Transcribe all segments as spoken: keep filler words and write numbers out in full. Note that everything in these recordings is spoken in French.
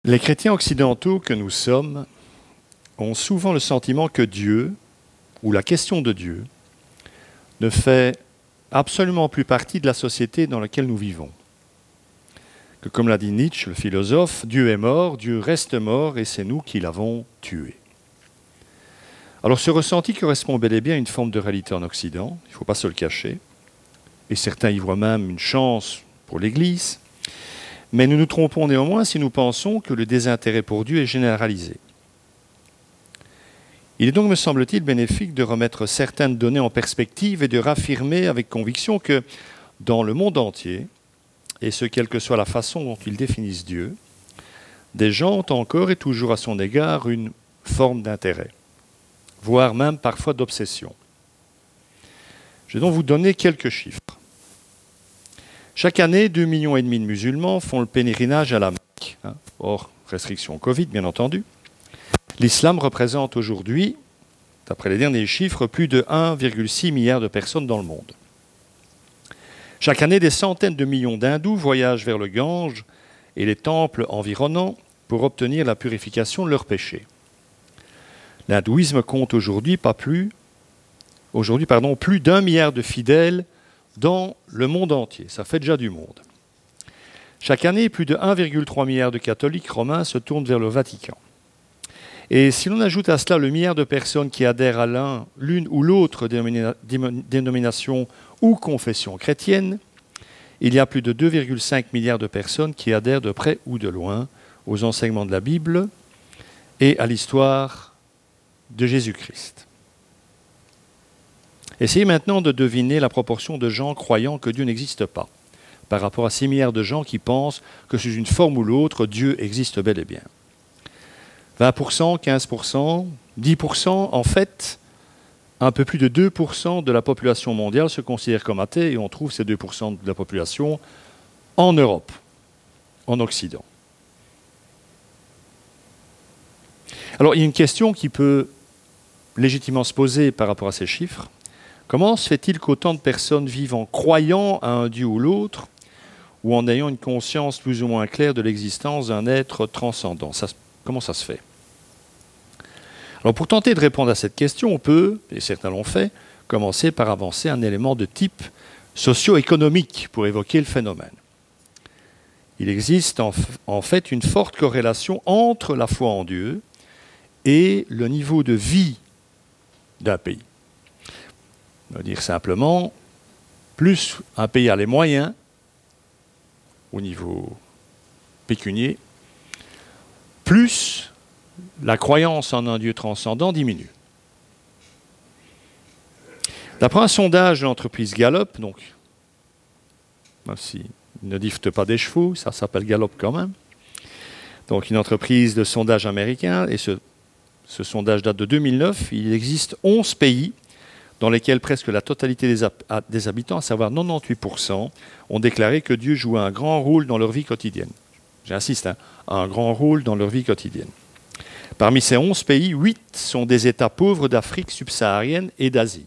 Les chrétiens occidentaux que nous sommes ont souvent le sentiment que Dieu, ou la question de Dieu, ne fait absolument plus partie de la société dans laquelle nous vivons. Que comme l'a dit Nietzsche, le philosophe, Dieu est mort, Dieu reste mort et c'est nous qui l'avons tué. Alors ce ressenti correspond bel et bien à une forme de réalité en Occident, il ne faut pas se le cacher, et certains y voient même une chance pour l'Église, mais nous nous trompons néanmoins si nous pensons que le désintérêt pour Dieu est généralisé. Il est donc, me semble-t-il, bénéfique de remettre certaines données en perspective et de raffirmer avec conviction que dans le monde entier, et ce quelle que soit la façon dont ils définissent Dieu, des gens ont encore et toujours à son égard une forme d'intérêt, voire même parfois d'obsession. Je vais donc vous donner quelques chiffres. Chaque année, deux virgule cinq millions de musulmans font le pèlerinage à la Mecque, hein, hors restriction Covid, bien entendu. L'islam représente aujourd'hui, d'après les derniers chiffres, plus de un virgule six milliard de personnes dans le monde. Chaque année, des centaines de millions d'hindous voyagent vers le Gange et les temples environnants pour obtenir la purification de leurs péchés. L'hindouisme compte aujourd'hui pas plus, aujourd'hui, pardon, plus d'un milliard de fidèles dans le monde entier. Ça fait déjà du monde. Chaque année, plus de un virgule trois milliard de catholiques romains se tournent vers le Vatican. Et si l'on ajoute à cela le milliard de personnes qui adhèrent à l'un, l'une ou l'autre dénomina- dénomination ou confession chrétienne, il y a plus de deux virgule cinq milliards de personnes qui adhèrent de près ou de loin aux enseignements de la Bible et à l'histoire de Jésus-Christ. Essayez maintenant de deviner la proportion de gens croyant que Dieu n'existe pas, par rapport à six milliards de gens qui pensent que sous une forme ou l'autre, Dieu existe bel et bien. vingt pour cent, quinze pour cent, dix pour cent, en fait, un peu plus de deux pour cent de la population mondiale se considère comme athée et on trouve ces deux pour cent de la population en Europe, en Occident. Alors, il y a une question qui peut légitimement se poser par rapport à ces chiffres. Comment se fait-il qu'autant de personnes vivent en croyant à un Dieu ou l'autre, ou en ayant une conscience plus ou moins claire de l'existence d'un être transcendant? Ça, comment ça se fait? Alors pour tenter de répondre à cette question, on peut, et certains l'ont fait, commencer par avancer un élément de type socio-économique pour évoquer le phénomène. Il existe en, en fait une forte corrélation entre la foi en Dieu et le niveau de vie d'un pays. On va dire simplement, plus un pays a les moyens, au niveau pécunier, plus la croyance en un Dieu transcendant diminue. D'après un sondage de l'entreprise Gallup, donc, même s'ils ne difftent pas des chevaux, ça s'appelle Gallup quand même, donc une entreprise de sondage américain, et ce, ce sondage date de deux mille neuf, il existe onze pays dans lesquels presque la totalité des, des habitants, à savoir quatre-vingt-dix-huit pour cent, ont déclaré que Dieu jouait un grand rôle dans leur vie quotidienne. J'insiste, hein, un grand rôle dans leur vie quotidienne. Parmi ces onze pays, huit sont des États pauvres d'Afrique subsaharienne et d'Asie.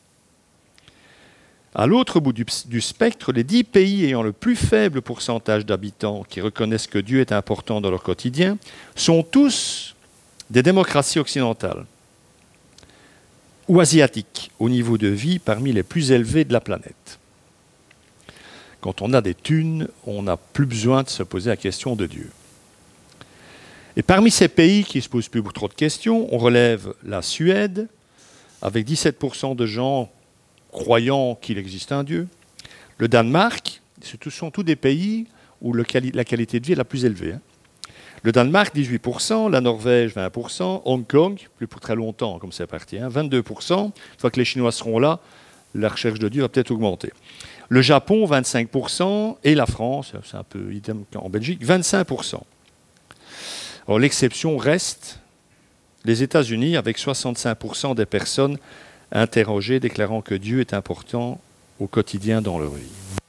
À l'autre bout du, du spectre, les dix pays ayant le plus faible pourcentage d'habitants qui reconnaissent que Dieu est important dans leur quotidien sont tous des démocraties occidentales ou asiatiques, au niveau de vie parmi les plus élevés de la planète. Quand on a des thunes, on n'a plus besoin de se poser la question de Dieu. Et parmi ces pays qui ne se posent plus trop de questions, on relève la Suède, avec dix-sept pour cent de gens croyant qu'il existe un Dieu. Le Danemark, ce sont tous des pays où le quali- la qualité de vie est la plus élevée. Hein. Le Danemark, dix-huit pour cent, la Norvège, vingt pour cent, Hong Kong, plus pour très longtemps comme c'est parti, hein, vingt-deux pour cent. Une fois que les Chinois seront là, la recherche de Dieu va peut-être augmenter. Le Japon, vingt-cinq pour cent, et la France, c'est un peu idem qu'en Belgique, vingt-cinq pour cent. Alors l'exception reste les États-Unis, avec soixante-cinq pour cent des personnes interrogées déclarant que Dieu est important au quotidien dans leur vie.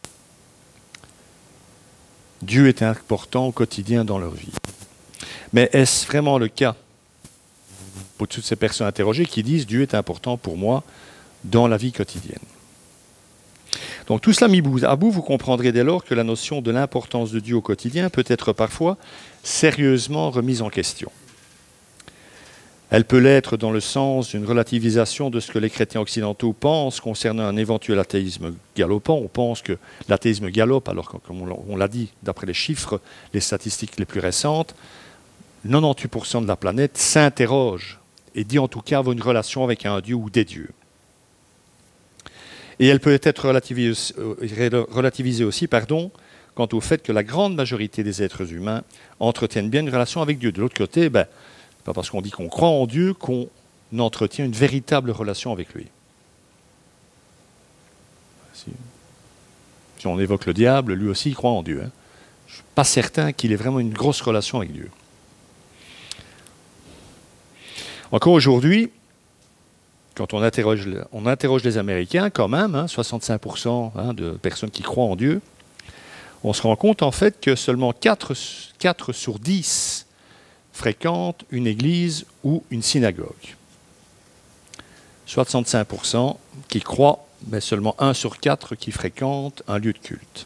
Dieu est important au quotidien dans leur vie. Mais est-ce vraiment le cas pour toutes ces personnes interrogées qui disent « Dieu est important pour moi dans la vie quotidienne ». Donc tout cela mis bout à bout, vous comprendrez dès lors que la notion de l'importance de Dieu au quotidien peut être parfois sérieusement remise en question. Elle peut l'être dans le sens d'une relativisation de ce que les chrétiens occidentaux pensent concernant un éventuel athéisme galopant. On pense que l'athéisme galope, alors que, comme on l'a dit, d'après les chiffres, les statistiques les plus récentes, quatre-vingt-dix-huit pour cent de la planète s'interroge et dit en tout cas avoir une relation avec un Dieu ou des dieux. Et elle peut être relativisée, relativisée aussi pardon, quant au fait que la grande majorité des êtres humains entretiennent bien une relation avec Dieu. De l'autre côté, ben, pas parce qu'on dit qu'on croit en Dieu qu'on entretient une véritable relation avec lui. Si, si on évoque le diable, lui aussi il croit en Dieu. Hein. Je ne suis pas certain qu'il ait vraiment une grosse relation avec Dieu. Encore aujourd'hui, quand on interroge, on interroge les Américains, quand même, hein, soixante-cinq pour cent hein, de personnes qui croient en Dieu, on se rend compte en fait que seulement quatre, quatre sur dix fréquentent une église ou une synagogue. soixante-cinq pour cent qui croient, mais seulement un sur quatre qui fréquentent un lieu de culte.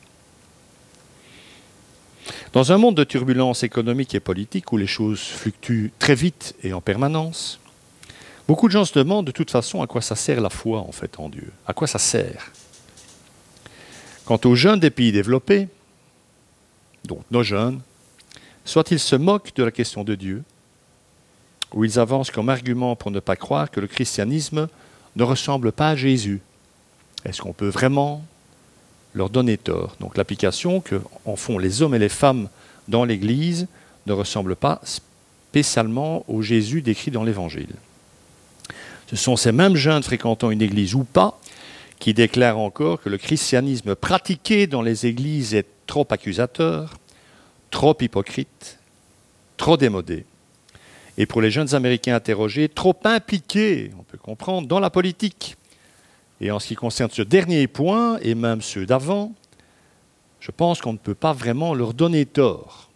Dans un monde de turbulences économiques et politiques où les choses fluctuent très vite et en permanence, beaucoup de gens se demandent de toute façon à quoi ça sert la foi en fait en Dieu. À quoi ça sert? Quant aux jeunes des pays développés, donc nos jeunes, soit ils se moquent de la question de Dieu, ou ils avancent comme argument pour ne pas croire que le christianisme ne ressemble pas à Jésus. Est-ce qu'on peut vraiment leur donner tort? Donc l'application qu'en font les hommes et les femmes dans l'Église ne ressemble pas spécialement au Jésus décrit dans l'Évangile. Ce sont ces mêmes jeunes fréquentant une église ou pas qui déclarent encore que le christianisme pratiqué dans les églises est trop accusateur, trop hypocrite, trop démodé. Et pour les jeunes Américains interrogés, trop impliqués, on peut comprendre, dans la politique. Et en ce qui concerne ce dernier point, et même ceux d'avant, je pense qu'on ne peut pas vraiment leur donner tort.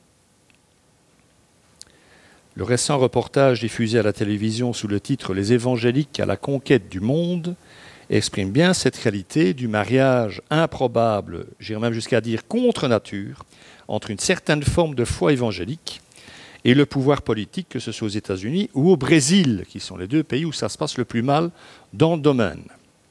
Le récent reportage diffusé à la télévision sous le titre « Les évangéliques à la conquête du monde » exprime bien cette réalité du mariage improbable, j'irais même jusqu'à dire contre nature, entre une certaine forme de foi évangélique et le pouvoir politique, que ce soit aux États-Unis ou au Brésil, qui sont les deux pays où ça se passe le plus mal dans le domaine.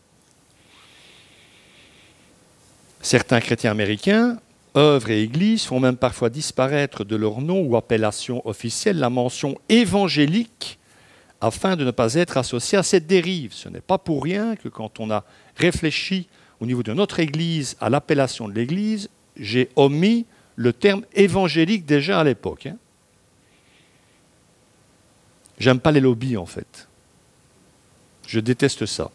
Certains chrétiens américains, œuvres et églises, font même parfois disparaître de leur nom ou appellation officielle la mention évangélique afin de ne pas être associé à cette dérive. Ce n'est pas pour rien que quand on a réfléchi au niveau de notre église à l'appellation de l'église, j'ai omis le terme évangélique déjà à l'époque. Hein. J'aime pas les lobbies en fait. Je déteste ça.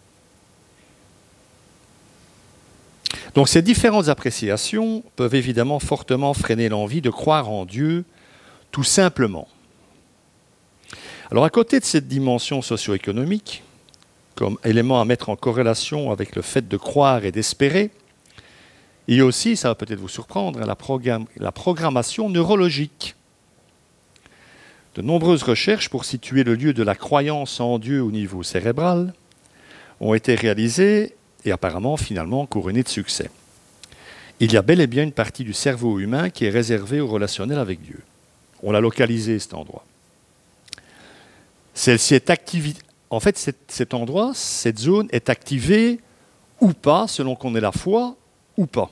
Donc ces différentes appréciations peuvent évidemment fortement freiner l'envie de croire en Dieu, tout simplement. Alors à côté de cette dimension socio-économique, comme élément à mettre en corrélation avec le fait de croire et d'espérer, il y a aussi, ça va peut-être vous surprendre, la, programme, la programmation neurologique. De nombreuses recherches pour situer le lieu de la croyance en Dieu au niveau cérébral ont été réalisées et apparemment, finalement, couronnées de succès. Il y a bel et bien une partie du cerveau humain qui est réservée au relationnel avec Dieu. On l'a localisé, cet endroit. Celle-ci est activée. En fait, cet, cet endroit, cette zone est activée ou pas, selon qu'on ait la foi ou pas.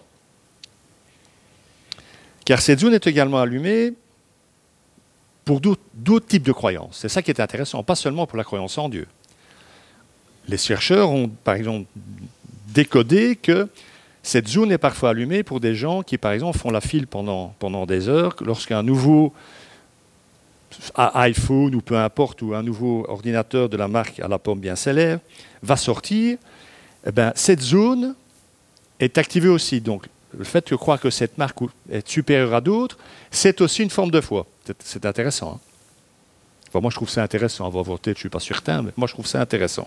Car cette zone est également allumée pour d'autres, d'autres types de croyances. C'est ça qui est intéressant, pas seulement pour la croyance en Dieu. Les chercheurs ont, par exemple, décodé que cette zone est parfois allumée pour des gens qui, par exemple, font la file pendant, pendant des heures. Lorsqu'un nouveau iPhone ou peu importe, ou un nouveau ordinateur de la marque à la pomme bien célèbre va sortir, eh ben, cette zone est activée aussi. Donc, le fait de croire que cette marque est supérieure à d'autres, c'est aussi une forme de foi. C'est, c'est intéressant. Hein? Enfin, moi, je trouve ça intéressant. À voir tête, je ne suis pas certain, mais moi, je trouve ça intéressant.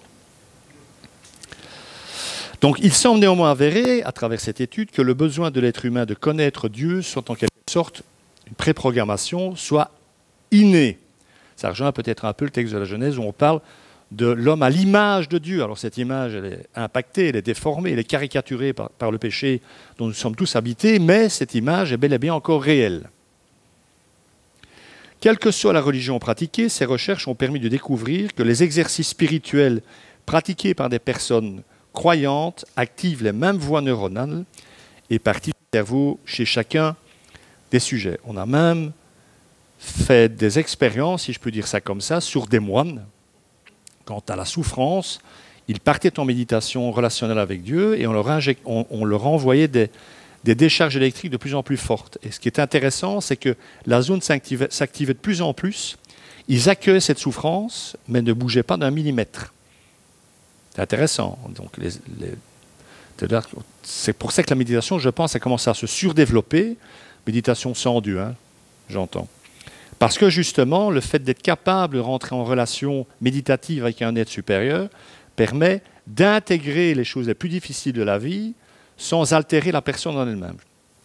Donc, il semble néanmoins avéré, à travers cette étude, que le besoin de l'être humain de connaître Dieu soit en quelque sorte une préprogrammation, soit inné. Ça rejoint peut-être un peu le texte de la Genèse où on parle de l'homme à l'image de Dieu. Alors cette image, elle est impactée, elle est déformée, elle est caricaturée par, par le péché dont nous sommes tous habités, mais cette image est bel et bien encore réelle. Quelle que soit la religion pratiquée, ces recherches ont permis de découvrir que les exercices spirituels pratiqués par des personnes croyantes activent les mêmes voies neuronales et parties du cerveau chez chacun des sujets. On a même fait des expériences, si je peux dire ça comme ça, sur des moines. Quant à la souffrance, ils partaient en méditation relationnelle avec Dieu et on leur, inject, on, on leur envoyait des, des décharges électriques de plus en plus fortes. Et ce qui est intéressant, c'est que la zone s'activait, s'activait de plus en plus. Ils accueillaient cette souffrance, mais ne bougeaient pas d'un millimètre. C'est intéressant. Donc, les, les, c'est pour ça que la méditation, je pense, a commencé à se surdévelopper. Méditation sans Dieu, hein, j'entends. Parce que justement, le fait d'être capable de rentrer en relation méditative avec un être supérieur permet d'intégrer les choses les plus difficiles de la vie sans altérer la personne en elle-même.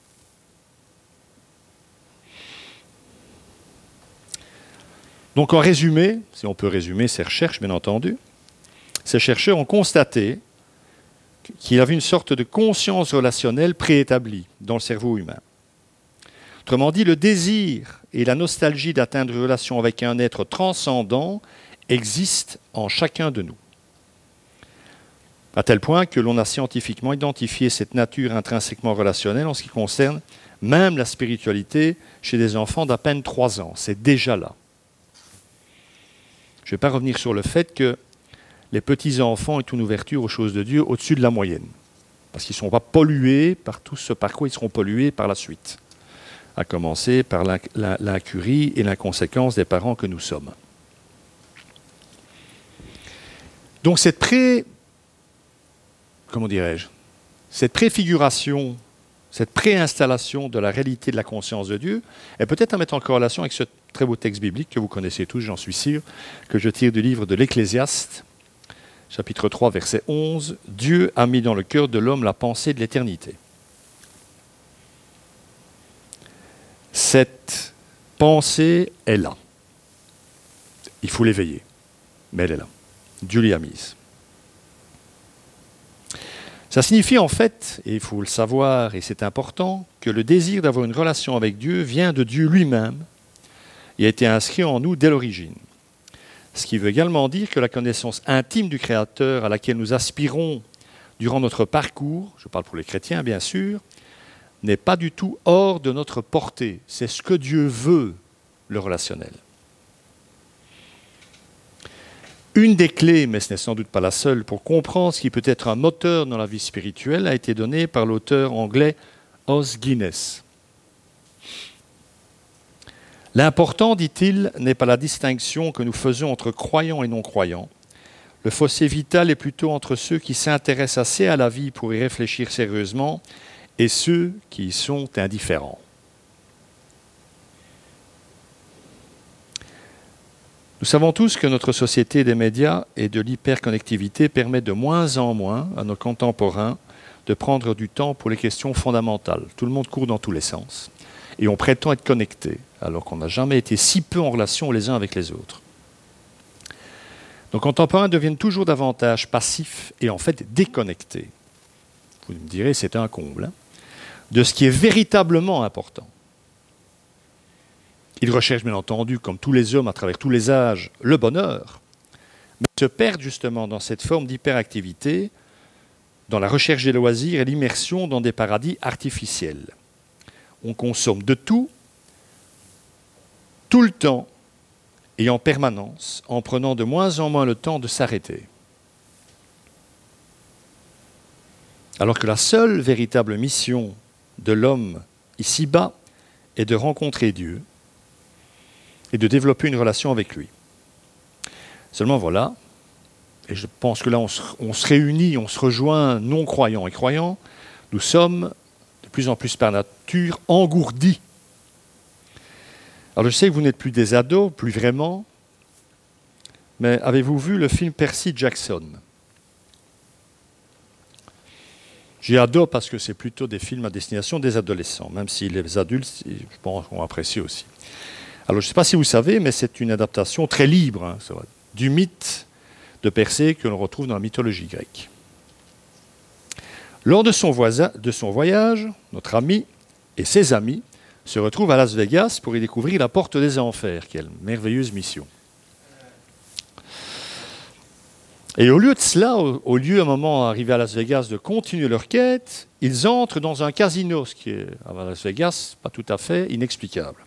Donc en résumé, si on peut résumer ces recherches, bien entendu, ces chercheurs ont constaté qu'il y avait une sorte de conscience relationnelle préétablie dans le cerveau humain. Autrement dit, le désir et la nostalgie d'atteindre une relation avec un être transcendant existent en chacun de nous. À tel point que l'on a scientifiquement identifié cette nature intrinsèquement relationnelle en ce qui concerne même la spiritualité chez des enfants d'à peine trois ans. C'est déjà là. Je ne vais pas revenir sur le fait que les petits-enfants ont une ouverture aux choses de Dieu au-dessus de la moyenne. Parce qu'ils ne sont pas pollués par tout ce par quoi ils seront pollués par la suite. À commencer par l'incurie et l'inconséquence des parents que nous sommes. Donc cette pré... comment dirais-je, cette préfiguration, cette préinstallation de la réalité de la conscience de Dieu est peut-être à mettre en corrélation avec ce très beau texte biblique que vous connaissez tous, j'en suis sûr, que je tire du livre de l'Ecclésiaste, chapitre trois, verset onze. « Dieu a mis dans le cœur de l'homme la pensée de l'éternité. » Cette pensée est là. Il faut l'éveiller, mais elle est là. Dieu l'y a mise. Ça signifie en fait, et il faut le savoir, et c'est important, que le désir d'avoir une relation avec Dieu vient de Dieu lui-même et a été inscrit en nous dès l'origine. Ce qui veut également dire que la connaissance intime du Créateur à laquelle nous aspirons durant notre parcours, je parle pour les chrétiens bien sûr, n'est pas du tout hors de notre portée. C'est ce que Dieu veut, le relationnel. Une des clés, mais ce n'est sans doute pas la seule, pour comprendre ce qui peut être un moteur dans la vie spirituelle a été donnée par l'auteur anglais Os Guinness. L'important, dit-il, n'est pas la distinction que nous faisons entre croyants et non-croyants. Le fossé vital est plutôt entre ceux qui s'intéressent assez à la vie pour y réfléchir sérieusement et ceux qui y sont indifférents. Nous savons tous que notre société des médias et de l'hyperconnectivité permet de moins en moins à nos contemporains de prendre du temps pour les questions fondamentales. Tout le monde court dans tous les sens et on prétend être connecté, alors qu'on n'a jamais été si peu en relation les uns avec les autres. Nos contemporains deviennent toujours davantage passifs et en fait déconnectés. Vous me direz, c'est un comble, hein, de ce qui est véritablement important. Ils recherchent bien entendu, comme tous les hommes à travers tous les âges, le bonheur, mais se perdent justement dans cette forme d'hyperactivité, dans la recherche des loisirs et l'immersion dans des paradis artificiels. On consomme de tout, tout le temps et en permanence, en prenant de moins en moins le temps de s'arrêter. Alors que la seule véritable mission de l'homme ici-bas est de rencontrer Dieu et de développer une relation avec lui. Seulement voilà, et je pense que là on se, on se réunit, on se rejoint non-croyants et croyants, nous sommes de plus en plus par nature engourdis. Alors je sais que vous n'êtes plus des ados, plus vraiment, mais avez-vous vu le film Percy Jackson ? J'ai ado parce que c'est plutôt des films à destination des adolescents, même si les adultes, je pense, ont apprécié aussi. Alors je ne sais pas si vous savez, mais c'est une adaptation très libre, hein, du mythe de Persée que l'on retrouve dans la mythologie grecque. Lors de son, voisin, de son voyage, notre ami et ses amis se retrouvent à Las Vegas pour y découvrir la porte des enfers. Quelle merveilleuse mission. Et au lieu de cela, au, au lieu, à un moment arrivé à Las Vegas, de continuer leur quête, ils entrent dans un casino, ce qui est, à Las Vegas, pas tout à fait inexplicable.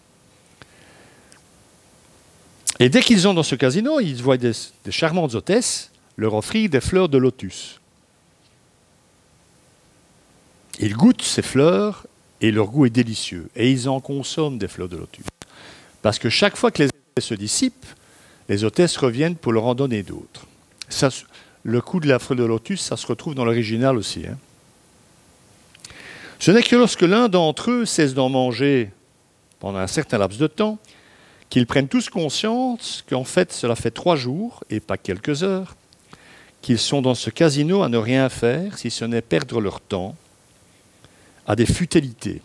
Et dès qu'ils sont dans ce casino, ils voient des, des charmantes hôtesses leur offrir des fleurs de lotus. Ils goûtent ces fleurs et leur goût est délicieux. Et ils en consomment des fleurs de lotus. Parce que chaque fois que les effets se dissipent, les hôtesses reviennent pour leur en donner d'autres. Ça, le coup de la fleur de lotus, ça se retrouve dans l'original aussi. Hein. Ce n'est que lorsque l'un d'entre eux cesse d'en manger pendant un certain laps de temps, qu'ils prennent tous conscience qu'en fait, cela fait trois jours, et pas quelques heures, qu'ils sont dans ce casino à ne rien faire, si ce n'est perdre leur temps, à des futilités.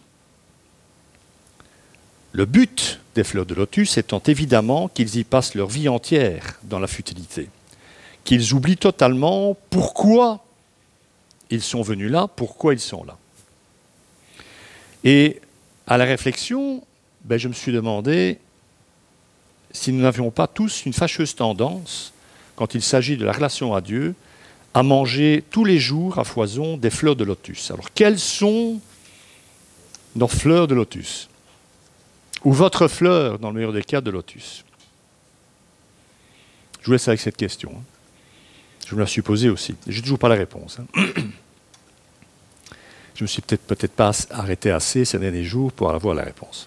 Le but des fleurs de lotus étant évidemment qu'ils y passent leur vie entière dans la futilité, qu'ils oublient totalement pourquoi ils sont venus là, pourquoi ils sont là. Et à la réflexion, ben, je me suis demandé si nous n'avions pas tous une fâcheuse tendance, quand il s'agit de la relation à Dieu, à manger tous les jours à foison des fleurs de lotus. Alors, quelles sont nos fleurs de lotus? Ou votre fleur, dans le meilleur des cas, de lotus? Je vous laisse avec cette question. Hein. Je me la suis posée aussi. Je n'ai toujours pas la réponse. Hein. Je me suis peut-être peut-être pas arrêté assez ces derniers jours pour avoir la réponse.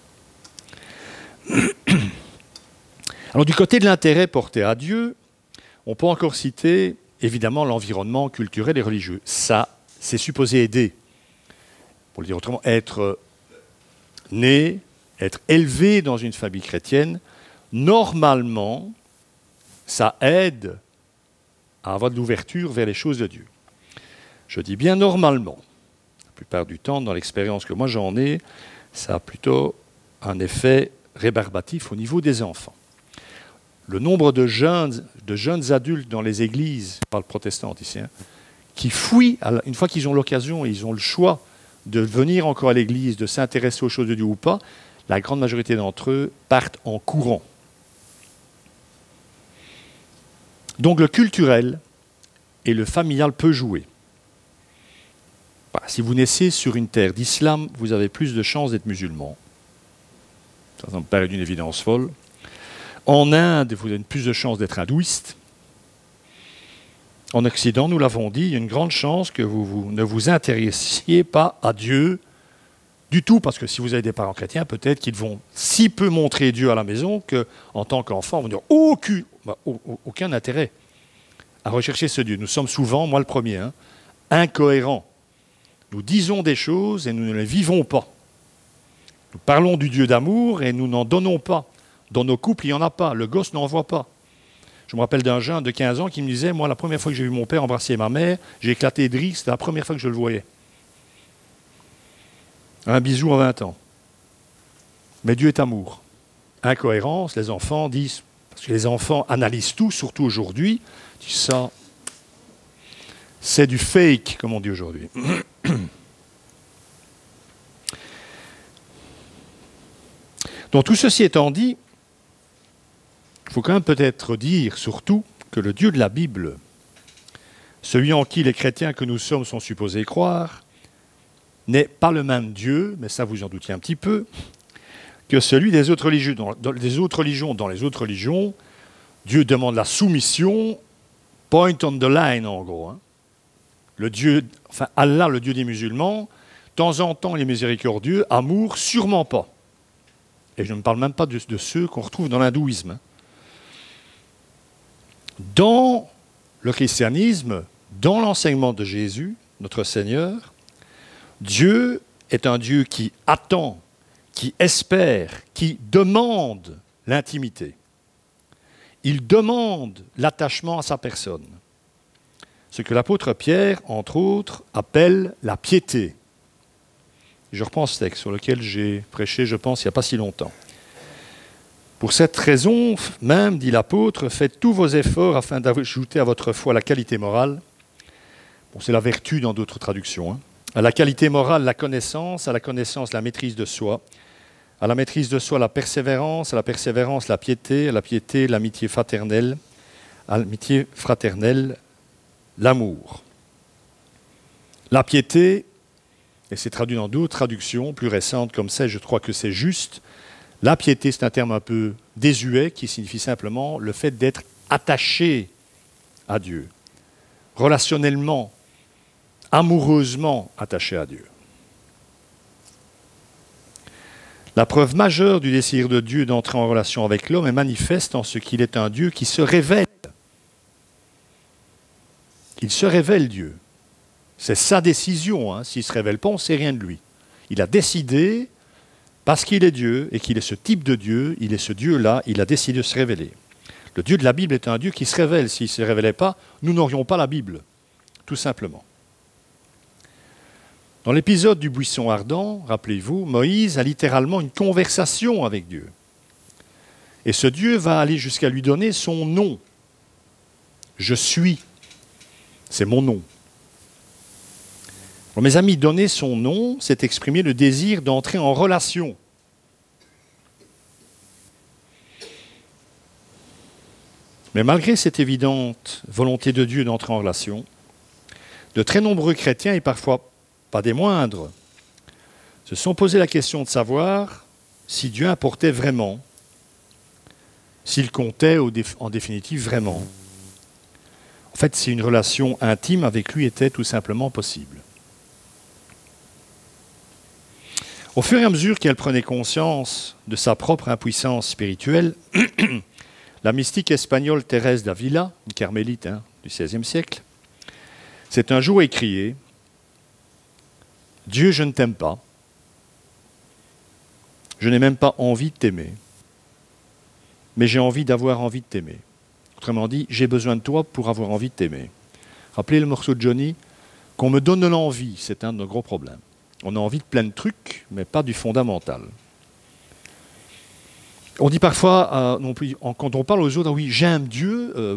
Alors, du côté de l'intérêt porté à Dieu, on peut encore citer, évidemment, l'environnement culturel et religieux. Ça, c'est supposé aider. Pour le dire autrement, être né, être élevé dans une famille chrétienne, normalement, ça aide à avoir de l'ouverture vers les choses de Dieu. Je dis bien normalement. La plupart du temps, dans l'expérience que moi j'en ai, ça a plutôt un effet rébarbatif au niveau des enfants. Le nombre de jeunes, de jeunes adultes dans les églises, je parle protestante ici, hein, qui fuient, une fois qu'ils ont l'occasion et ils ont le choix de venir encore à l'église, de s'intéresser aux choses de Dieu ou pas, la grande majorité d'entre eux partent en courant. Donc le culturel et le familial peut jouer. Bah, si vous naissez sur une terre d'islam, vous avez plus de chances d'être musulman. Ça, ça me paraît d'une évidence folle. En Inde, vous avez plus de chances d'être hindouiste. En Occident, nous l'avons dit, il y a une grande chance que vous, vous ne vous intéressiez pas à Dieu du tout, parce que si vous avez des parents chrétiens, peut-être qu'ils vont si peu montrer Dieu à la maison qu'en tant qu'enfant, vous n'aurez aucun, bah, aucun intérêt à rechercher ce Dieu. Nous sommes souvent, moi le premier, hein, incohérents. Nous disons des choses et nous ne les vivons pas. Nous parlons du Dieu d'amour et nous n'en donnons pas. Dans nos couples, il n'y en a pas. Le gosse n'en voit pas. Je me rappelle d'un jeune de quinze ans qui me disait, moi, la première fois que j'ai vu mon père embrasser ma mère, j'ai éclaté de rire, c'était la première fois que je le voyais. Un bisou à vingt ans. Mais Dieu est amour. Incohérence, les enfants disent, parce que les enfants analysent tout, surtout aujourd'hui, disent ça, c'est du fake, comme on dit aujourd'hui. Donc tout ceci étant dit, il faut quand même peut-être dire, surtout, que le Dieu de la Bible, celui en qui les chrétiens que nous sommes sont supposés croire, n'est pas le même Dieu, mais ça vous en doutiez un petit peu, que celui des autres religions. Dans, dans, des autres religions. Dans les autres religions, Dieu demande la soumission, point on the line en gros. Hein. Le Dieu, enfin Allah, le Dieu des musulmans, de temps en temps il est miséricordieux, amour, sûrement pas. Et je ne parle même pas de, de ceux qu'on retrouve dans l'hindouisme. Hein. Dans le christianisme, dans l'enseignement de Jésus, notre Seigneur, Dieu est un Dieu qui attend, qui espère, qui demande l'intimité. Il demande l'attachement à sa personne. Ce que l'apôtre Pierre, entre autres, appelle la piété. Je reprends ce texte sur lequel j'ai prêché, je pense, il n'y a pas si longtemps. Pour cette raison même, dit l'apôtre, faites tous vos efforts afin d'ajouter à votre foi la qualité morale. Bon, c'est la vertu dans d'autres traductions. Hein. À la qualité morale, la connaissance, à la connaissance, la maîtrise de soi, à la maîtrise de soi, la persévérance, à la persévérance, la piété, à la piété, l'amitié fraternelle, à l'amitié fraternelle, l'amour. La piété, et c'est traduit dans d'autres traductions plus récentes comme ça, je crois que c'est juste. La piété, c'est un terme un peu désuet qui signifie simplement le fait d'être attaché à Dieu, relationnellement, amoureusement attaché à Dieu. La preuve majeure du désir de Dieu d'entrer en relation avec l'homme est manifeste en ce qu'il est un Dieu qui se révèle. Il se révèle, Dieu. C'est sa décision. Hein. S'il ne se révèle pas, on ne sait rien de lui. Il a décidé, parce qu'il est Dieu et qu'il est ce type de Dieu, il est ce Dieu-là, il a décidé de se révéler. Le Dieu de la Bible est un Dieu qui se révèle. S'il ne se révélait pas, nous n'aurions pas la Bible, tout simplement. Dans l'épisode du buisson ardent, rappelez-vous, Moïse a littéralement une conversation avec Dieu. Et ce Dieu va aller jusqu'à lui donner son nom. Je suis. C'est mon nom. Alors, mes amis, donner son nom, c'est exprimer le désir d'entrer en relation. Mais malgré cette évidente volonté de Dieu d'entrer en relation, de très nombreux chrétiens, et parfois pas des moindres, se sont posé la question de savoir si Dieu importait vraiment, s'il comptait en définitive vraiment. En fait, si une relation intime avec lui était tout simplement possible. Au fur et à mesure qu'elle prenait conscience de sa propre impuissance spirituelle, la mystique espagnole Thérèse d'Avila, une carmélite hein, du seizième siècle, s'est un jour écriée « Dieu, je ne t'aime pas. Je n'ai même pas envie de t'aimer. Mais j'ai envie d'avoir envie de t'aimer. » Autrement dit, j'ai besoin de toi pour avoir envie de t'aimer. Rappelez le morceau de Johnny, qu'on me donne l'envie, c'est un de nos gros problèmes. On a envie de plein de trucs, mais pas du fondamental. On dit parfois, euh, non plus, quand on parle aux autres, ah oui, j'aime Dieu, euh,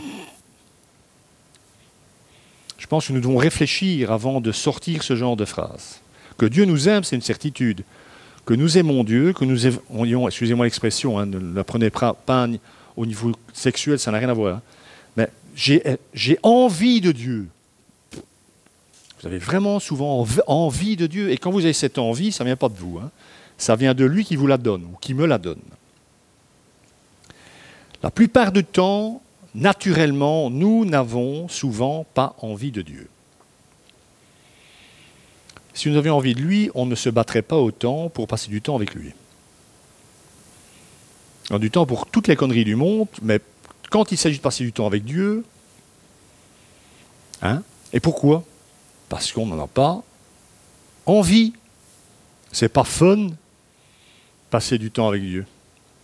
je pense que nous devons réfléchir avant de sortir ce genre de phrase. Que Dieu nous aime, c'est une certitude. Que nous aimons Dieu, que nous aimons, excusez-moi l'expression, hein, ne la prenez pas, pas au niveau sexuel, ça n'a rien à voir. Hein, mais j'ai, j'ai envie de Dieu. Vous avez vraiment souvent envie de Dieu. Et quand vous avez cette envie, ça ne vient pas de vous. Hein, ça vient de lui qui vous la donne, ou qui me la donne. La plupart du temps, naturellement, nous n'avons souvent pas envie de Dieu. Si nous avions envie de lui, on ne se battrait pas autant pour passer du temps avec lui. On a du temps pour toutes les conneries du monde, mais quand il s'agit de passer du temps avec Dieu, hein, et pourquoi ? Parce qu'on n'en a pas envie. C'est pas fun passer du temps avec Dieu.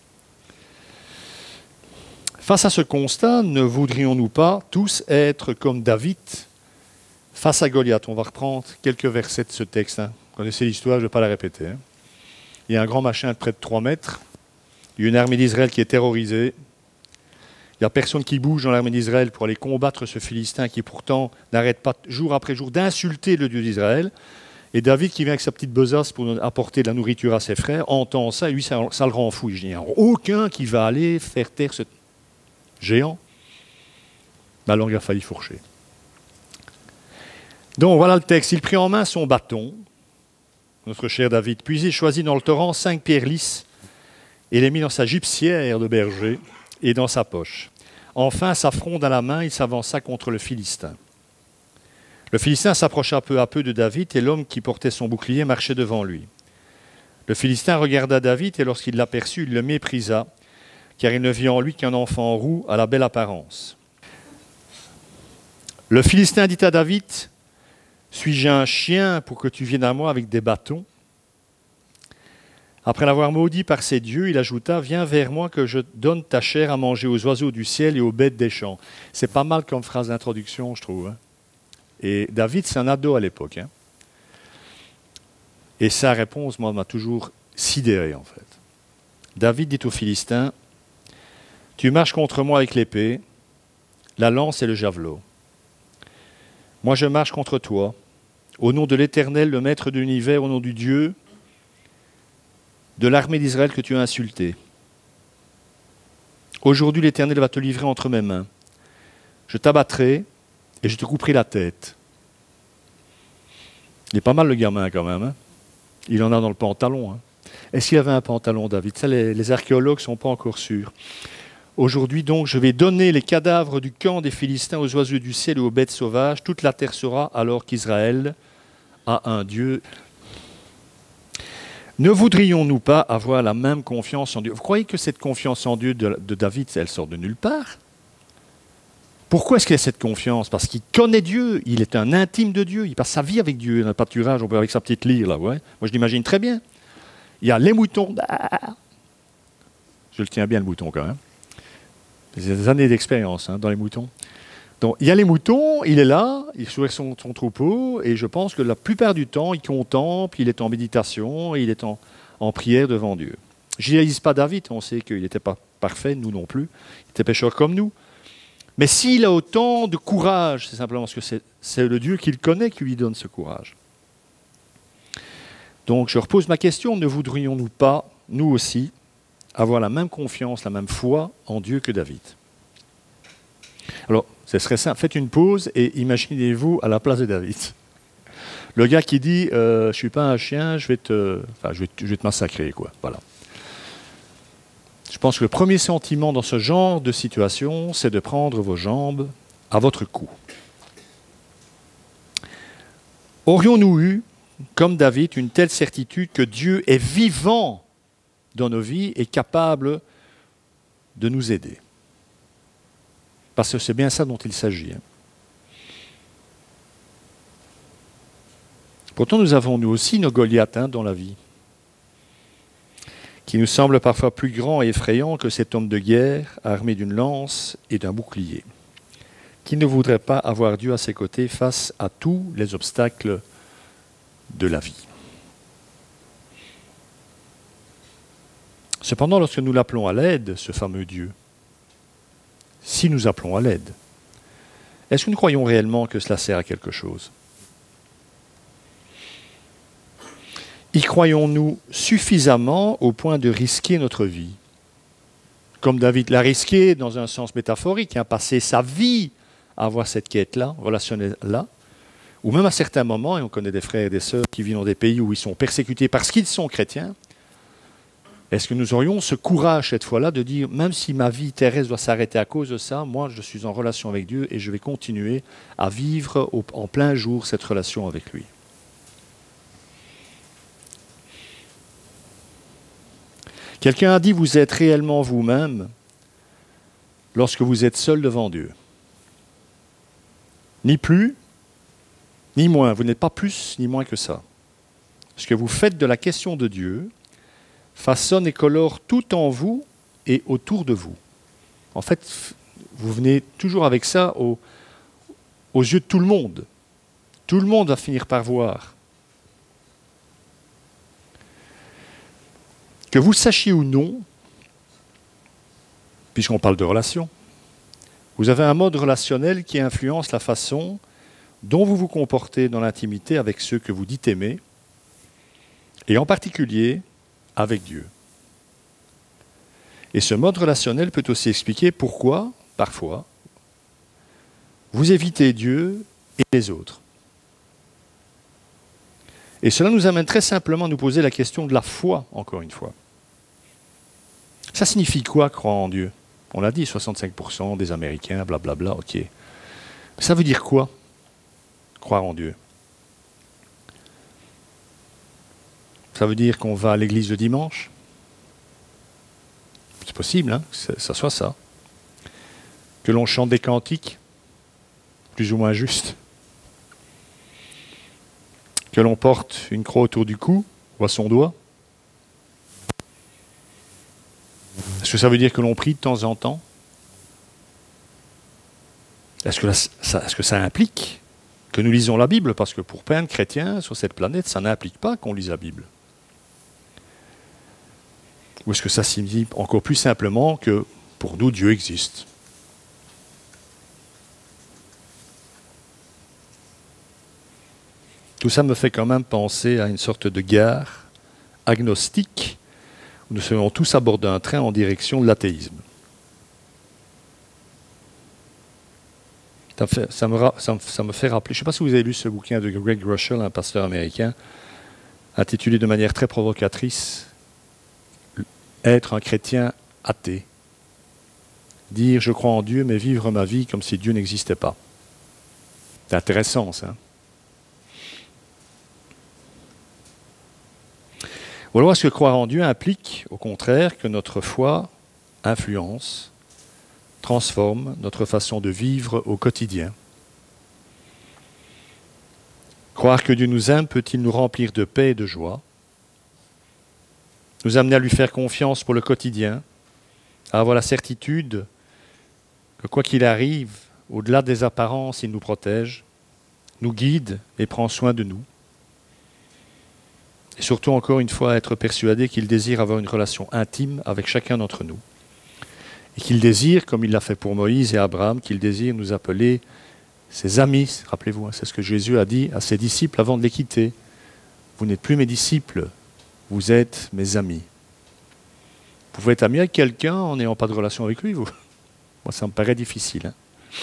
Face à ce constat, ne voudrions-nous pas tous être comme David face à Goliath? On va reprendre quelques versets de ce texte. Hein. Vous connaissez l'histoire, je ne vais pas la répéter. Hein. Il y a un grand machin de près de trois mètres. Il y a une armée d'Israël qui est terrorisée. Il n'y a personne qui bouge dans l'armée d'Israël pour aller combattre ce Philistin qui pourtant n'arrête pas jour après jour d'insulter le Dieu d'Israël. Et David qui vient avec sa petite besace pour apporter de la nourriture à ses frères, entend ça et lui ça, ça le rend fou. Il n'y a aucun qui va aller faire taire ce géant. La langue a failli fourcher. Donc voilà le texte. Il prit en main son bâton, notre cher David, puis il choisit dans le torrent cinq pierres lisses et les mit dans sa gibecière de berger et dans sa poche. Enfin, sa fronde à la main, il s'avança contre le Philistin. Le Philistin s'approcha peu à peu de David et l'homme qui portait son bouclier marchait devant lui. Le Philistin regarda David et lorsqu'il l'aperçut, il le méprisa, car il ne vit en lui qu'un enfant roux à la belle apparence. Le Philistin dit à David, « Suis-je un chien pour que tu viennes à moi avec des bâtons ?» Après l'avoir maudit par ses dieux, il ajouta, « Viens vers moi que je donne ta chair à manger aux oiseaux du ciel et aux bêtes des champs. » C'est pas mal comme phrase d'introduction, je trouve. Hein. Et David, c'est un ado à l'époque. Hein. Et sa réponse, moi, m'a toujours sidéré, en fait. David dit aux Philistins, « Tu marches contre moi avec l'épée, la lance et le javelot. Moi je marche contre toi, au nom de l'Éternel, le Maître de l'univers, au nom du Dieu, de l'armée d'Israël que tu as insulté. Aujourd'hui l'Éternel va te livrer entre mes mains. Je t'abattrai et je te couperai la tête. » Il est pas mal le gamin quand même. Hein, il en a dans le pantalon. Hein. Est-ce qu'il avait un pantalon, David? Ça, les, les archéologues ne sont pas encore sûrs. Aujourd'hui donc, je vais donner les cadavres du camp des Philistins aux oiseaux du ciel et aux bêtes sauvages. Toute la terre saura alors qu'Israël a un Dieu. Ne voudrions-nous pas avoir la même confiance en Dieu? Vous croyez que cette confiance en Dieu de, de David, elle sort de nulle part? Pourquoi est-ce qu'il a cette confiance? Parce qu'il connaît Dieu, il est un intime de Dieu, il passe sa vie avec Dieu, dans le pâturage, on peut avec sa petite lyre, là, ouais. Moi je l'imagine très bien. Il y a les moutons, je le tiens bien le mouton quand même. Il y a des années d'expérience hein, dans les moutons. Donc il y a les moutons, il est là, il sourit son, son troupeau, et je pense que la plupart du temps, il contemple, il est en méditation, il est en, en prière devant Dieu. Je n'idéalise pas David, on sait qu'il n'était pas parfait, nous non plus, il était pécheur comme nous. Mais s'il a autant de courage, c'est simplement parce que c'est, c'est le Dieu qu'il connaît qui lui donne ce courage. Donc je repose ma question, ne voudrions-nous pas, nous aussi, avoir la même confiance, la même foi en Dieu que David? Alors, ce serait simple, faites une pause et imaginez-vous à la place de David. Le gars qui dit euh, « je ne suis pas un chien, je vais te, enfin, je vais te, je vais te massacrer ». Quoi. Voilà. Je pense que le premier sentiment dans ce genre de situation, c'est de prendre vos jambes à votre cou. Aurions-nous eu, comme David, une telle certitude que Dieu est vivant dans nos vies et capable de nous aider? Parce que c'est bien ça dont il s'agit. Hein. Pourtant, nous avons nous aussi nos Goliaths hein, dans la vie, qui nous semble parfois plus grand et effrayant que cet homme de guerre armé d'une lance et d'un bouclier, qui ne voudrait pas avoir Dieu à ses côtés face à tous les obstacles de la vie. Cependant, lorsque nous l'appelons à l'aide, ce fameux Dieu, si nous appelons à l'aide, est-ce que nous croyons réellement que cela sert à quelque chose? Y croyons-nous suffisamment au point de risquer notre vie? Comme David l'a risqué dans un sens métaphorique, hein, passer sa vie à avoir cette quête-là, relationnelle-là, ou même à certains moments, et on connaît des frères et des sœurs qui vivent dans des pays où ils sont persécutés parce qu'ils sont chrétiens, est-ce que nous aurions ce courage cette fois-là de dire, même si ma vie terrestre doit s'arrêter à cause de ça, moi je suis en relation avec Dieu et je vais continuer à vivre au, en plein jour cette relation avec lui? Quelqu'un a dit, vous êtes réellement vous-même lorsque vous êtes seul devant Dieu. Ni plus, ni moins. Vous n'êtes pas plus ni moins que ça. Ce que vous faites de la question de Dieu façonne et colore tout en vous et autour de vous. En fait, vous venez toujours avec ça au, aux yeux de tout le monde. Tout le monde va finir par voir. Que vous sachiez ou non, puisqu'on parle de relation, vous avez un mode relationnel qui influence la façon dont vous vous comportez dans l'intimité avec ceux que vous dites aimer, et en particulier avec Dieu. Et ce mode relationnel peut aussi expliquer pourquoi, parfois, vous évitez Dieu et les autres. Et cela nous amène très simplement à nous poser la question de la foi, encore une fois. Ça signifie quoi, croire en Dieu? On l'a dit, soixante-cinq pour cent des Américains, blablabla, ok. Ça veut dire quoi, croire en Dieu? Ça veut dire qu'on va à l'église le dimanche? C'est possible, hein, que ça soit ça. Que l'on chante des cantiques, plus ou moins justes. Que l'on porte une croix autour du cou ou à son doigt. Est-ce que ça veut dire que l'on prie de temps en temps? Est-ce que, la, ça, est-ce que ça implique que nous lisons la Bible? Parce que pour plein de chrétiens sur cette planète, ça n'implique pas qu'on lise la Bible. Ou est-ce que ça signifie encore plus simplement que pour nous, Dieu existe? Tout ça me fait quand même penser à une sorte de gare agnostique où nous serions tous à bord d'un train en direction de l'athéisme. Ça, fait, ça, me, ça, me, ça me fait rappeler, je ne sais pas si vous avez lu ce bouquin de Greg Russell, un pasteur américain, intitulé de manière très provocatrice « Être un chrétien athée ». Dire « je crois en Dieu, mais vivre ma vie comme si Dieu n'existait pas ». C'est intéressant, ça. Ou alors est-ce que croire en Dieu implique, au contraire, que notre foi influence, transforme notre façon de vivre au quotidien? Croire que Dieu nous aime peut-il nous remplir de paix et de joie, nous amener à lui faire confiance pour le quotidien, à avoir la certitude que quoi qu'il arrive, au-delà des apparences, il nous protège, nous guide et prend soin de nous. Et surtout, encore une fois, être persuadé qu'il désire avoir une relation intime avec chacun d'entre nous. Et qu'il désire, comme il l'a fait pour Moïse et Abraham, qu'il désire nous appeler ses amis. Rappelez-vous, hein, c'est ce que Jésus a dit à ses disciples avant de les quitter. Vous n'êtes plus mes disciples, vous êtes mes amis. Vous pouvez être ami avec quelqu'un en n'ayant pas de relation avec lui, vous. Moi, ça me paraît difficile. Hein.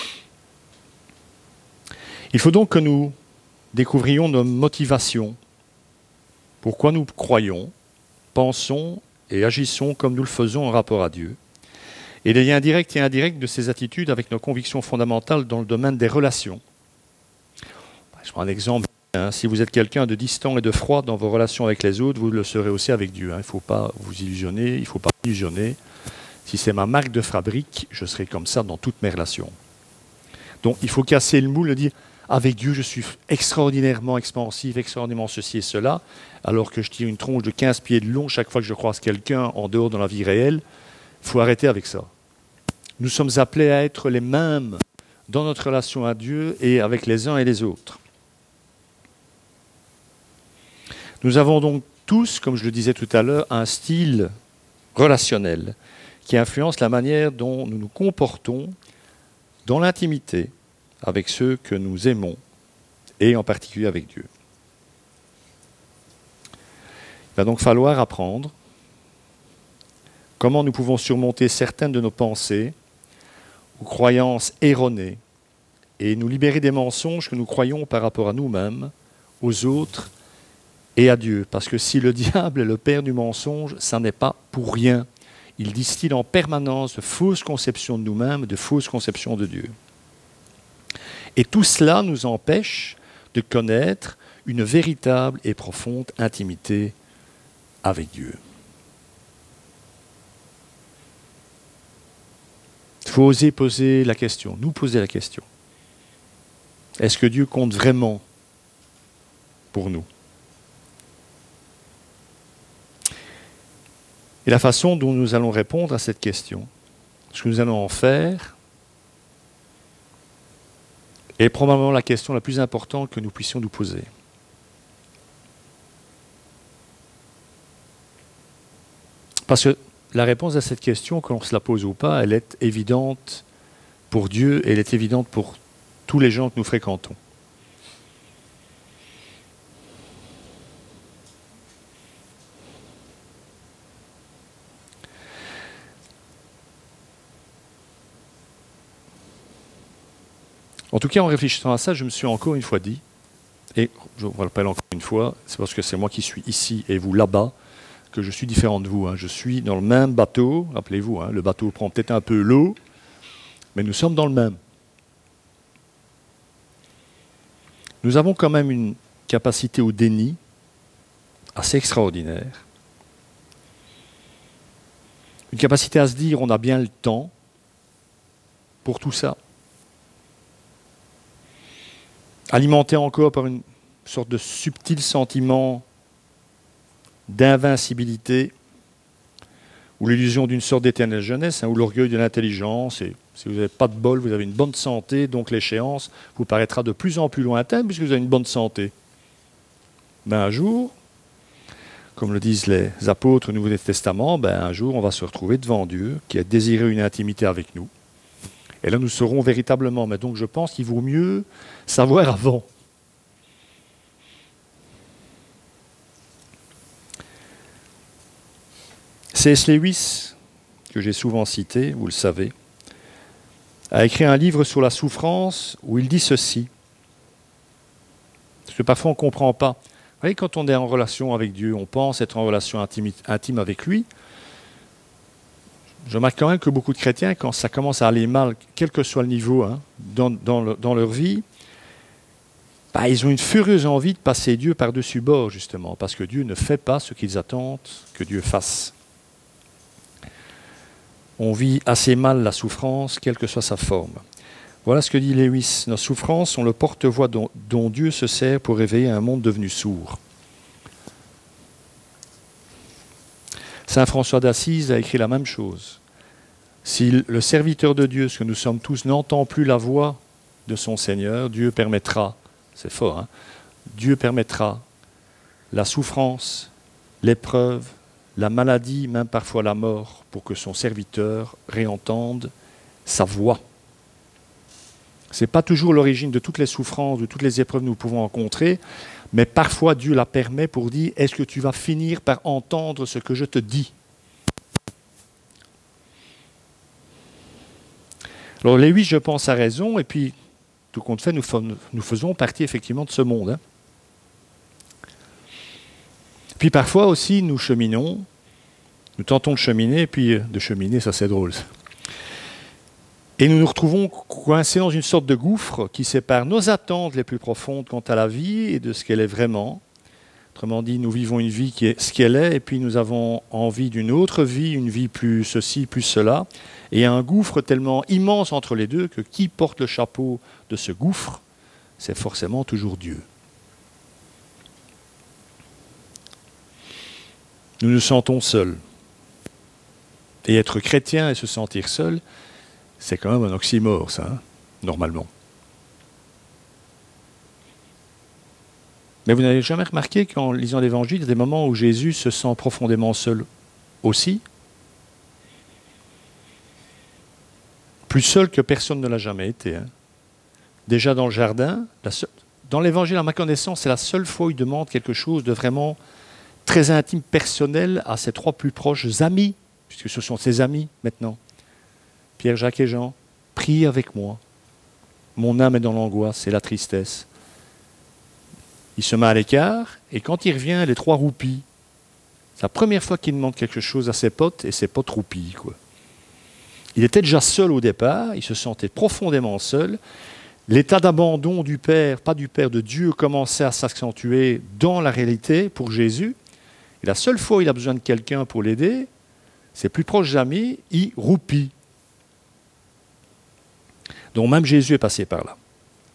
Il faut donc que nous découvrions nos motivations. Pourquoi nous croyons, pensons et agissons comme nous le faisons en rapport à Dieu. Et les liens directs et indirects de ces attitudes avec nos convictions fondamentales dans le domaine des relations. Je prends un exemple. Hein, si vous êtes quelqu'un de distant et de froid dans vos relations avec les autres, vous le serez aussi avec Dieu. Hein. Il ne faut pas vous illusionner, il ne faut pas illusionner. Si c'est ma marque de fabrique, je serai comme ça dans toutes mes relations. Donc il faut casser le moule et dire avec Dieu, je suis extraordinairement expansif, extraordinairement ceci et cela, alors que je tire une tronche de quinze pieds de long chaque fois que je croise quelqu'un en dehors de la vie réelle. Il faut arrêter avec ça. Nous sommes appelés à être les mêmes dans notre relation à Dieu et avec les uns et les autres. Nous avons donc tous, comme je le disais tout à l'heure, un style relationnel qui influence la manière dont nous nous comportons dans l'intimité avec ceux que nous aimons et en particulier avec Dieu. Il va donc falloir apprendre comment nous pouvons surmonter certaines de nos pensées ou croyances erronées et nous libérer des mensonges que nous croyons par rapport à nous-mêmes, aux autres et à Dieu. Parce que si le diable est le père du mensonge, ça n'est pas pour rien. Il distille en permanence de fausses conceptions de nous-mêmes, de fausses conceptions de Dieu. Et tout cela nous empêche de connaître une véritable et profonde intimité avec Dieu. Il faut oser poser la question, nous poser la question. Est-ce que Dieu compte vraiment pour nous? Et la façon dont nous allons répondre à cette question, ce que nous allons en faire, est probablement la question la plus importante que nous puissions nous poser. Parce que la réponse à cette question, qu'on se la pose ou pas, elle est évidente pour Dieu et elle est évidente pour tous les gens que nous fréquentons. En tout cas, en réfléchissant à ça, je me suis encore une fois dit, et je vous rappelle encore une fois, c'est parce que c'est moi qui suis ici et vous là-bas, que je suis différent de vous. Hein. Je suis dans le même bateau, rappelez-vous, hein, le bateau prend peut-être un peu l'eau, mais nous sommes dans le même. Nous avons quand même une capacité au déni assez extraordinaire. Une capacité à se dire on a bien le temps pour tout ça. Alimenté encore par une sorte de subtil sentiment d'invincibilité ou l'illusion d'une sorte d'éternelle jeunesse, hein, ou l'orgueil de l'intelligence. Et si vous n'avez pas de bol, vous avez une bonne santé, donc l'échéance vous paraîtra de plus en plus lointaine puisque vous avez une bonne santé. Mais un jour, comme le disent les apôtres au Nouveau Testament, ben, un jour on va se retrouver devant Dieu, qui a désiré une intimité avec nous. Et là nous saurons véritablement. Mais donc je pense qu'il vaut mieux savoir avant. C S Lewis, que j'ai souvent cité, vous le savez, a écrit un livre sur la souffrance où il dit ceci. Parce que parfois on ne comprend pas. Vous voyez, quand on est en relation avec Dieu, on pense être en relation intime, intime avec lui. Je remarque quand même que beaucoup de chrétiens, quand ça commence à aller mal, quel que soit le niveau, hein, dans, dans, le, dans leur vie, bah, ils ont une furieuse envie de passer Dieu par-dessus bord, justement, parce que Dieu ne fait pas ce qu'ils attendent que Dieu fasse. On vit assez mal la souffrance, quelle que soit sa forme. Voilà ce que dit Lewis. Nos souffrances sont le porte-voix dont, dont Dieu se sert pour réveiller un monde devenu sourd. Saint François d'Assise a écrit la même chose. Si le serviteur de Dieu, ce que nous sommes tous, n'entend plus la voix de son Seigneur, Dieu permettra, c'est fort, hein, Dieu permettra la souffrance, l'épreuve, la maladie, même parfois la mort, pour que son serviteur réentende sa voix. Ce n'est pas toujours l'origine de toutes les souffrances, de toutes les épreuves que nous pouvons rencontrer, mais parfois Dieu la permet pour dire « Est-ce que tu vas finir par entendre ce que je te dis ?» Alors Lewis, je pense, a raison, et puis, tout compte fait, nous, nous faisons partie effectivement de ce monde. Hein. Puis parfois aussi, nous cheminons, nous tentons de cheminer, et puis de cheminer, ça c'est drôle. Et nous nous retrouvons coincés dans une sorte de gouffre qui sépare nos attentes les plus profondes quant à la vie et de ce qu'elle est vraiment. Autrement dit, nous vivons une vie qui est ce qu'elle est, et puis nous avons envie d'une autre vie, une vie plus ceci, plus cela. Et il y a un gouffre tellement immense entre les deux que qui porte le chapeau de ce gouffre, c'est forcément toujours Dieu. Nous nous sentons seuls. Et être chrétien et se sentir seul, c'est quand même un oxymore, ça, hein, normalement. Mais vous n'avez jamais remarqué qu'en lisant l'Évangile, il y a des moments où Jésus se sent profondément seul aussi? Plus seul que personne ne l'a jamais été. Hein. Déjà dans le jardin, la seule, dans l'Évangile, à ma connaissance, c'est la seule fois où il demande quelque chose de vraiment très intime, personnel à ses trois plus proches amis, puisque ce sont ses amis maintenant. Pierre, Jacques et Jean, priez avec moi. Mon âme est dans l'angoisse et la tristesse. Il se met à l'écart, et quand il revient, les trois roupis. C'est la première fois qu'il demande quelque chose à ses potes, et ses potes roupis, quoi. Il était déjà seul au départ, il se sentait profondément seul. L'état d'abandon du Père, pas du Père, de Dieu, commençait à s'accentuer dans la réalité pour Jésus. Et la seule fois où il a besoin de quelqu'un pour l'aider, ses plus proches amis, il roupit. Donc même Jésus est passé par là.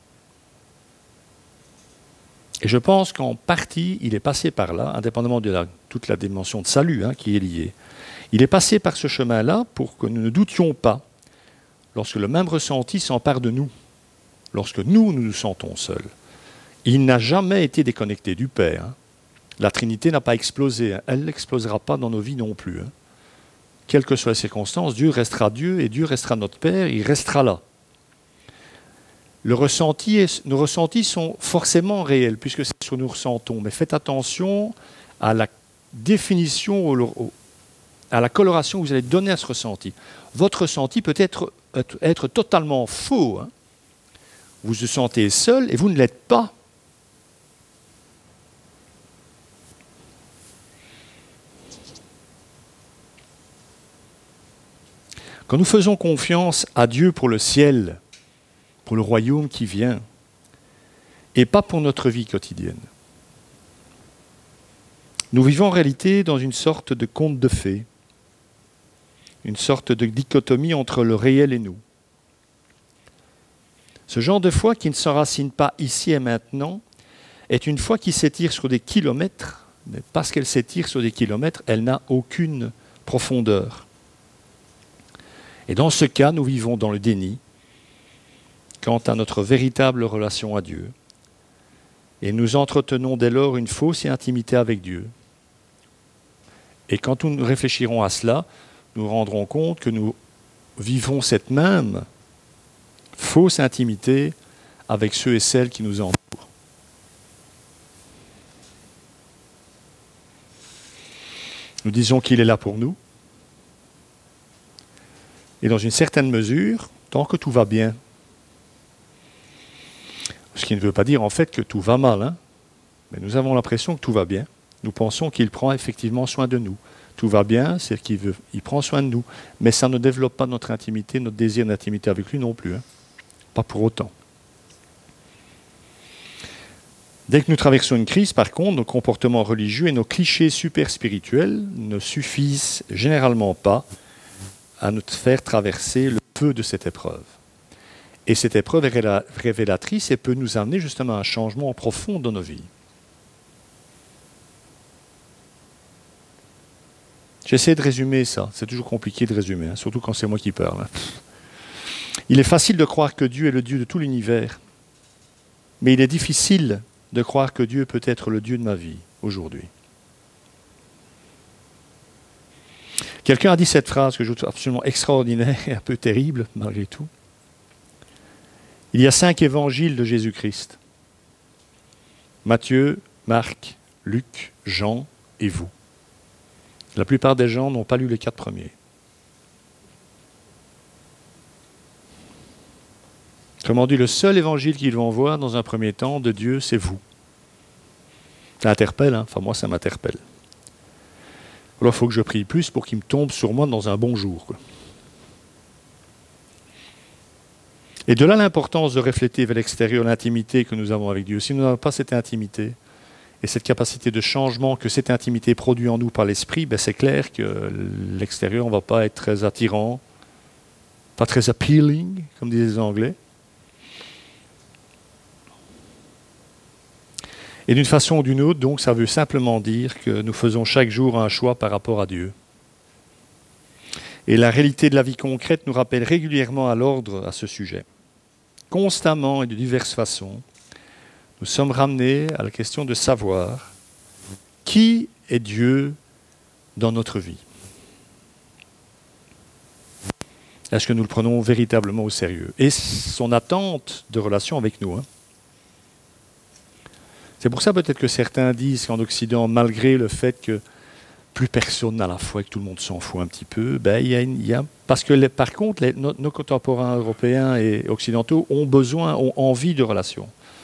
Et je pense qu'en partie, il est passé par là, indépendamment de la, toute la dimension de salut hein, qui est liée. Il est passé par ce chemin-là pour que nous ne doutions pas, lorsque le même ressenti s'empare de nous, lorsque nous, nous nous sentons seuls. Il n'a jamais été déconnecté du Père. Hein. La Trinité n'a pas explosé, hein. Elle n'explosera pas dans nos vies non plus. Hein. Quelles que soient les circonstances, Dieu restera Dieu et Dieu restera notre Père, il restera là. Le ressenti est, nos ressentis sont forcément réels, puisque c'est ce que nous ressentons. Mais faites attention à la définition, à la coloration que vous allez donner à ce ressenti. Votre ressenti peut être, être, être totalement faux. Hein. Vous vous sentez seul et vous ne l'êtes pas. Quand nous faisons confiance à Dieu pour le ciel, pour le royaume qui vient, et pas pour notre vie quotidienne. Nous vivons en réalité dans une sorte de conte de fées, une sorte de dichotomie entre le réel et nous. Ce genre de foi qui ne s'enracine pas ici et maintenant est une foi qui s'étire sur des kilomètres, mais parce qu'elle s'étire sur des kilomètres, elle n'a aucune profondeur. Et dans ce cas, nous vivons dans le déni, quant à notre véritable relation à Dieu. Et nous entretenons dès lors une fausse intimité avec Dieu, Et quand nous réfléchirons à cela, nous nous rendrons compte que nous vivons cette même fausse intimité avec ceux et celles qui nous entourent. Nous disons qu'il est là pour nous. Et dans une certaine mesure, tant que tout va bien, ce qui ne veut pas dire en fait que tout va mal, hein, mais nous avons l'impression que tout va bien. Nous pensons qu'il prend effectivement soin de nous. Tout va bien, c'est qu'il veut, il prend soin de nous. Mais ça ne développe pas notre intimité, notre désir d'intimité avec lui non plus. Hein. Pas pour autant. Dès que nous traversons une crise, par contre, nos comportements religieux et nos clichés super spirituels ne suffisent généralement pas à nous faire traverser le feu de cette épreuve. Et cette épreuve est révélatrice et peut nous amener justement à un changement profond dans nos vies. J'essaie de résumer ça. C'est toujours compliqué de résumer, hein, surtout quand c'est moi qui parle. Il est facile de croire que Dieu est le Dieu de tout l'univers, mais il est difficile de croire que Dieu peut être le Dieu de ma vie aujourd'hui. Quelqu'un a dit cette phrase que je trouve absolument extraordinaire et un peu terrible malgré tout. Il y a cinq évangiles de Jésus-Christ. Matthieu, Marc, Luc, Jean et vous. La plupart des gens n'ont pas lu les quatre premiers. Autrement dit, le seul évangile qu'ils vont voir dans un premier temps de Dieu, c'est vous. Ça interpelle, hein? Enfin moi ça m'interpelle. Alors il faut que je prie plus pour qu'il me tombe sur moi dans un bon jour. Quoi. Et de là l'importance de refléter vers l'extérieur l'intimité que nous avons avec Dieu. Si nous n'avons pas cette intimité et cette capacité de changement que cette intimité produit en nous par l'esprit, ben c'est clair que l'extérieur ne va pas être très attirant, pas très appealing, comme disent les Anglais. Et d'une façon ou d'une autre, donc, ça veut simplement dire que nous faisons chaque jour un choix par rapport à Dieu. Et la réalité de la vie concrète nous rappelle régulièrement à l'ordre à ce sujet. Constamment et de diverses façons, nous sommes ramenés à la question de savoir qui est Dieu dans notre vie. Est-ce que nous le prenons véritablement au sérieux? Et son attente de relation avec nous, hein. C'est pour ça peut-être que certains disent qu'en Occident, malgré le fait que plus personne n'a la foi et que tout le monde s'en fout un petit peu, ben, il y a une, il y a, parce que les, par contre, les, nos, nos contemporains européens et occidentaux ont besoin, ont envie de relations.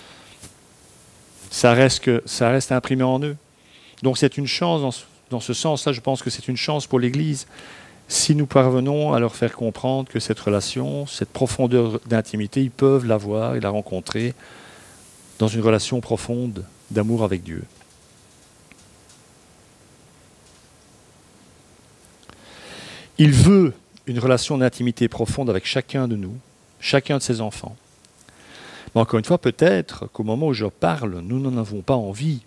Ça reste, que, ça reste imprimé en eux. Donc c'est une chance, dans ce, dans ce sens-là, je pense que c'est une chance pour l'Église, si nous parvenons à leur faire comprendre que cette relation, cette profondeur d'intimité, ils peuvent l'avoir et la rencontrer dans une relation profonde d'amour avec Dieu. Il veut une relation d'intimité profonde avec chacun de nous, chacun de ses enfants. Mais encore une fois, peut-être qu'au moment où je parle, nous n'en avons pas envie.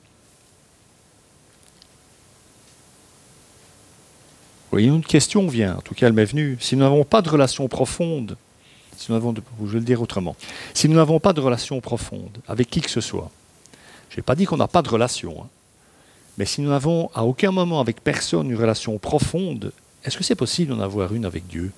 Oui, une question vient, en tout cas elle m'est venue. Si nous n'avons pas de relation profonde, si nous avons de, je vais le dire autrement, si nous n'avons pas de relation profonde avec qui que ce soit, je n'ai pas dit qu'on n'a pas de relation, hein, mais si nous n'avons à aucun moment avec personne une relation profonde, est-ce que c'est possible d'en avoir une avec Dieu?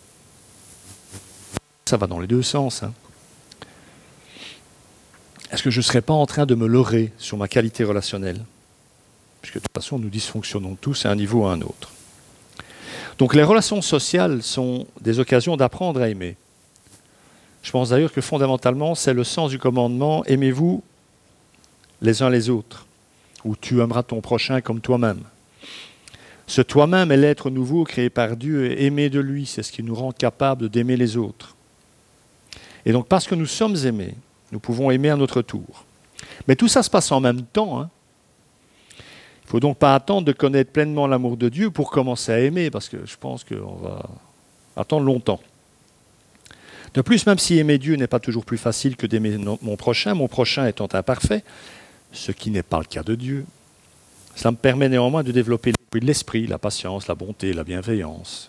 Ça va dans les deux sens. Hein. Est-ce que je ne serais pas en train de me leurrer sur ma qualité relationnelle? Puisque de toute façon, nous dysfonctionnons tous à un niveau ou à un autre. Donc les relations sociales sont des occasions d'apprendre à aimer. Je pense d'ailleurs que fondamentalement, c'est le sens du commandement « Aimez-vous les uns les autres » ou « Tu aimeras ton prochain comme toi-même ». Ce toi-même est l'être nouveau créé par Dieu et aimé de lui, c'est ce qui nous rend capables d'aimer les autres. Et donc parce que nous sommes aimés, nous pouvons aimer à notre tour. Mais tout ça se passe en même temps. Hein. Il ne faut donc pas attendre de connaître pleinement l'amour de Dieu pour commencer à aimer, parce que je pense qu'on va attendre longtemps. De plus, même si aimer Dieu n'est pas toujours plus facile que d'aimer mon prochain, mon prochain étant imparfait, ce qui n'est pas le cas de Dieu, cela me permet néanmoins de développer l'esprit, la patience, la bonté, la bienveillance.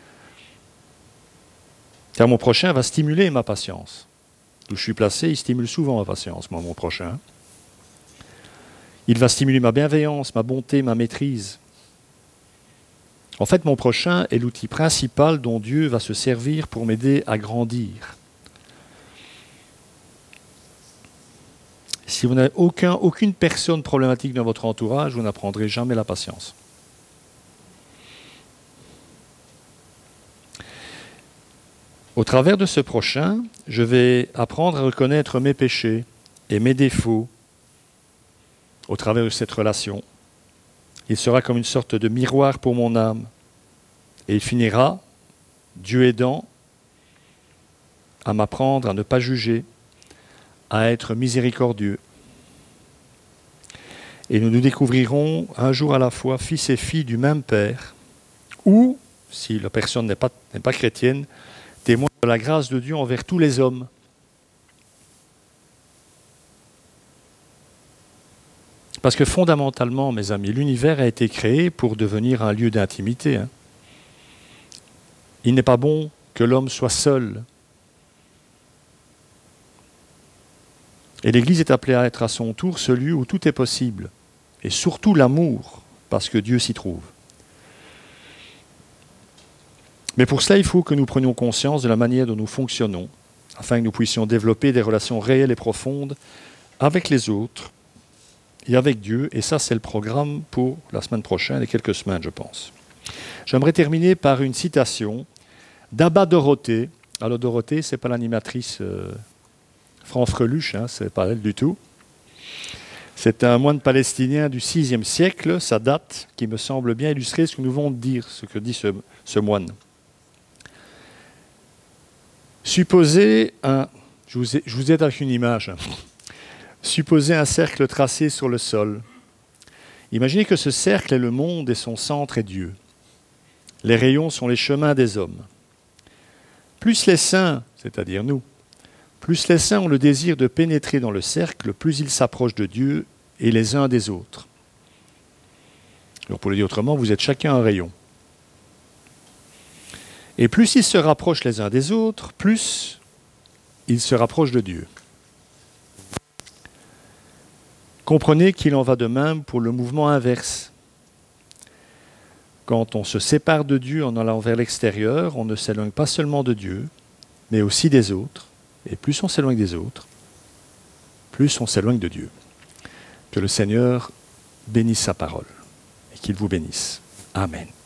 Car mon prochain va stimuler ma patience. Où je suis placé, il stimule souvent ma patience, moi, mon prochain. Il va stimuler ma bienveillance, ma bonté, ma maîtrise. En fait, mon prochain est l'outil principal dont Dieu va se servir pour m'aider à grandir. Si vous n'avez aucun, aucune personne problématique dans votre entourage, vous n'apprendrez jamais la patience. Au travers de ce prochain, je vais apprendre à reconnaître mes péchés et mes défauts au travers de cette relation. Il sera comme une sorte de miroir pour mon âme. Et il finira, Dieu aidant, à m'apprendre à ne pas juger, à être miséricordieux. Et nous nous découvrirons un jour à la fois fils et filles du même Père, ou, si la personne n'est pas, n'est pas chrétienne, témoin de la grâce de Dieu envers tous les hommes. Parce que fondamentalement, mes amis, l'univers a été créé pour devenir un lieu d'intimité. Hein. Il n'est pas bon que l'homme soit seul. Et l'Église est appelée à être à son tour ce lieu où tout est possible. Et surtout l'amour, parce que Dieu s'y trouve. Mais pour cela, il faut que nous prenions conscience de la manière dont nous fonctionnons, afin que nous puissions développer des relations réelles et profondes avec les autres et avec Dieu. Et ça, c'est le programme pour la semaine prochaine et quelques semaines, je pense. J'aimerais terminer par une citation d'Abba Dorothée. Alors Dorothée, ce n'est pas l'animatrice euh, Franfreluche, hein, ce n'est pas elle du tout. C'est un moine palestinien du sixième siècle, ça date, qui me semble bien illustrer ce que nous venons de dire, ce que dit ce, ce moine. Supposez un... Je vous, ai, je vous aide avec une image. Supposez un cercle tracé sur le sol. Imaginez que ce cercle est le monde et son centre est Dieu. Les rayons sont les chemins des hommes. Plus les saints, c'est-à-dire nous, plus les saints ont le désir de pénétrer dans le cercle, plus ils s'approchent de Dieu et les uns des autres. Alors pour le dire autrement, vous êtes chacun un rayon. Et plus ils se rapprochent les uns des autres, plus ils se rapprochent de Dieu. Comprenez qu'il en va de même pour le mouvement inverse. Quand on se sépare de Dieu en allant vers l'extérieur, on ne s'éloigne pas seulement de Dieu, mais aussi des autres. Et plus on s'éloigne des autres, plus on s'éloigne de Dieu. Que le Seigneur bénisse sa parole et qu'il vous bénisse. Amen.